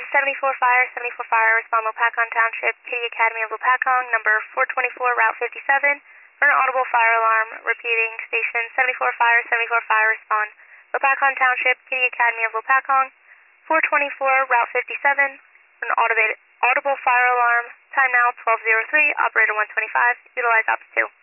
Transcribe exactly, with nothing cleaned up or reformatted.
seventy-four Fire, seventy-four Fire, respond Lopakon Township, Kitty Academy of Lopakon, number four twenty-four, Route fifty-seven, for an audible fire alarm. Repeating, station seventy-four Fire, seventy-four Fire, respond Lopakon Township, Kitty Academy of Lopakon, four twenty-four, Route fifty-seven, for an audible, audible fire alarm. Time now twelve oh three, operator one twenty-five, utilize ops two.